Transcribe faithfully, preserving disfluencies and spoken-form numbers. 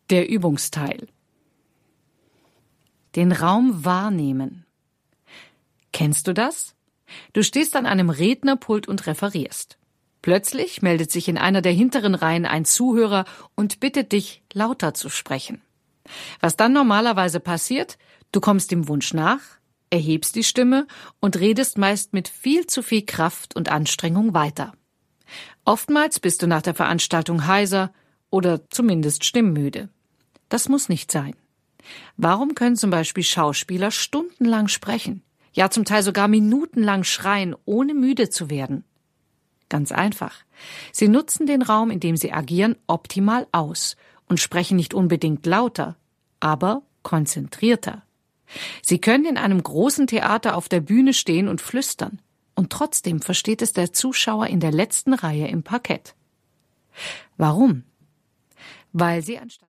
Der Übungsteil. Den Raum wahrnehmen. Kennst du das? Du stehst an einem Rednerpult und referierst. Plötzlich meldet sich in einer der hinteren Reihen ein Zuhörer und bittet dich, lauter zu sprechen. Was dann normalerweise passiert? Du kommst dem Wunsch nach, erhebst die Stimme und redest meist mit viel zu viel Kraft und Anstrengung weiter. Oftmals bist du nach der Veranstaltung heiser oder zumindest stimmmüde. Das muss nicht sein. Warum können zum Beispiel Schauspieler stundenlang sprechen, ja zum Teil sogar minutenlang schreien, ohne müde zu werden? Ganz einfach. Sie nutzen den Raum, in dem sie agieren, optimal aus und sprechen nicht unbedingt lauter, aber konzentrierter. Sie können in einem großen Theater auf der Bühne stehen und flüstern, und trotzdem versteht es der Zuschauer in der letzten Reihe im Parkett. Warum? Weil sie anstatt